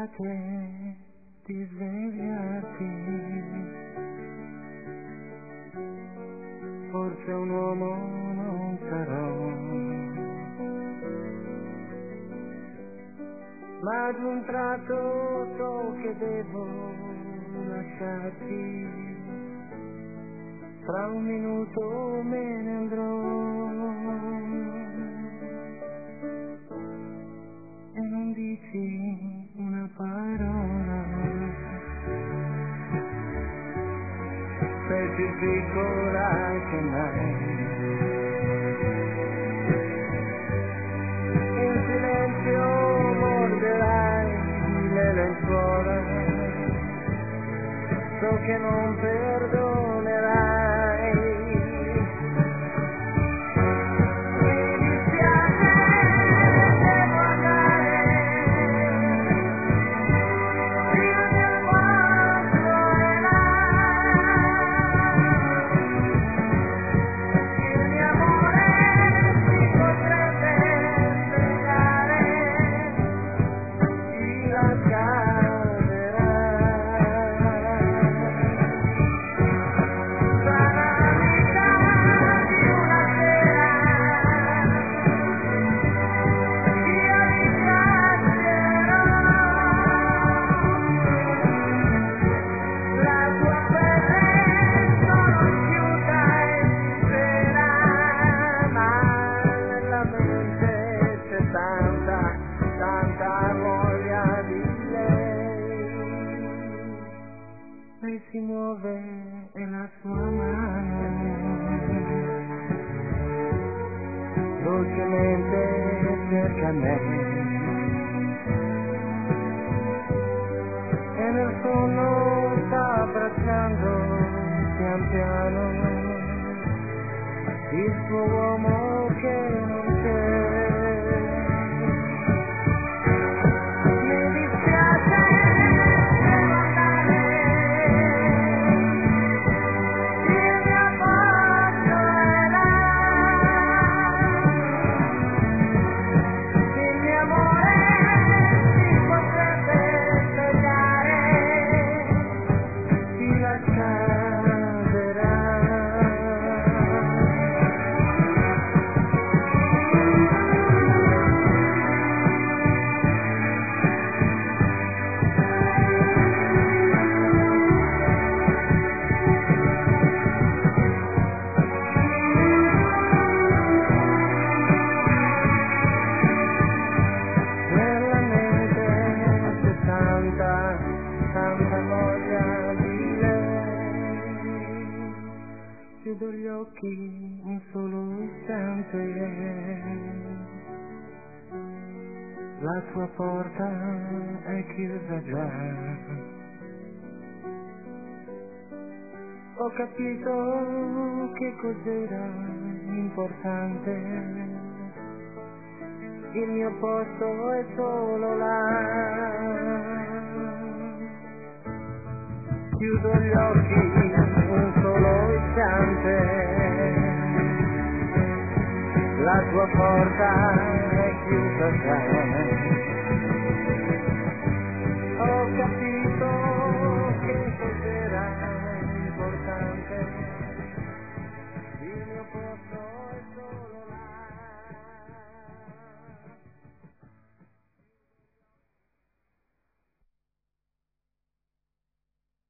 che ti svegliarti. Forse un uomo non sarò, ma ad un tratto so che devo lasciarti. Fra un minuto me ne andrò e non dici una parola. Sei più piccola che mai, in silenzio morderai le lenzuola, so che non perdonerai. Lei si muove e la sua mano dolcemente cerca me, e nel sonno sta abbracciando pian piano il suo uomo che non c'è. Tanta voglia di lei, chiudo gli occhi un solo istante, la tua porta è chiusa già. Ho capito che cos'era importante, il mio posto è solo là. Chiudo gli occhi un solo istante, la tua porta è chiusa già. Ho capito